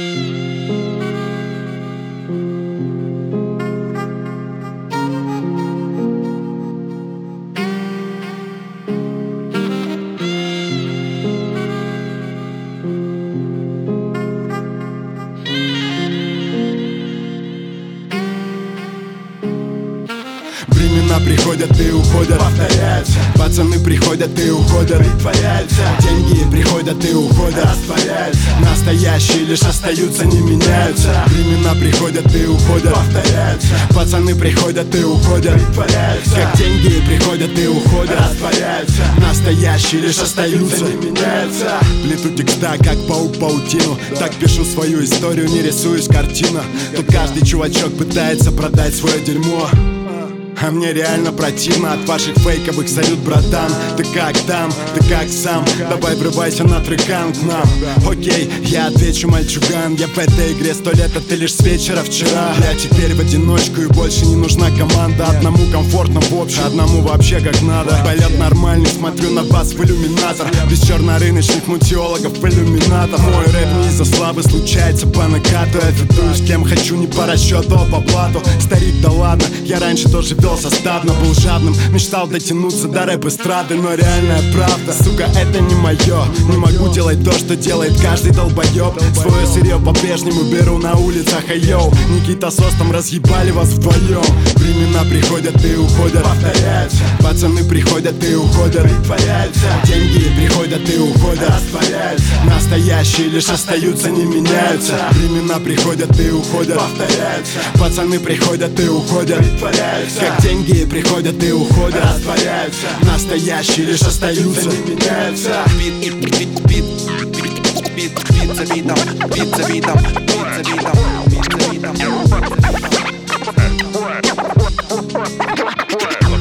Времена приходят и уходят, повторяются. Пацаны приходят и уходят, притворяются. Деньги приходят и уходят, растворяются. Настоящие лишь остаются, не меняются. Времена приходят и уходят, повторяются. Пацаны приходят и уходят, притворяются. Как деньги приходят и уходят, растворяются. Настоящие лишь остаются, не меняются. Плету текста, как паук паутину. Так пишу свою историю, не рисуюсь картина. Тут каждый чувачок пытается продать свое дерьмо. А мне реально противно от ваших фейковых салют, братан. Ты как там? Ты как сам? Давай врывайся на трекан к нам. Окей, я отвечу, мальчуган. Я в этой игре 100 лет, а ты лишь с вечера вчера. Я теперь в одиночку и больше не нужна команда. Одному комфортно в общем, одному вообще как надо. Полет нормальный, смотрю на вас в иллюминатор. Без чернорыночных мутиологов в иллюминатор. Мой рэп не из-за славы случается по накату. Я фитую с кем хочу, не по расчету, а по блату. Старик, да ладно, я раньше тоже вел составно, был жадным, мечтал дотянуться до рэп-эстрады. Но реальная правда, сука, это не мое. Не могу делать то, что делает каждый долбоеб. Свое сырье по-прежнему беру на улицах, айоу. Никита с Остом разъебали вас вдвоем. Времена приходят и уходят, повторяются. Пацаны приходят и уходят, притворяются. Деньги приходят и уходят, растворяются. Настоящие лишь остаются, не меняются. Времена приходят и уходят, повторяются. Пацаны приходят и уходят, притворяются. Деньги приходят и уходят, растворяются. Настоящие лишь остаются, не меняются. Бит за битом, бит за битом, бит за битом, бит за битом.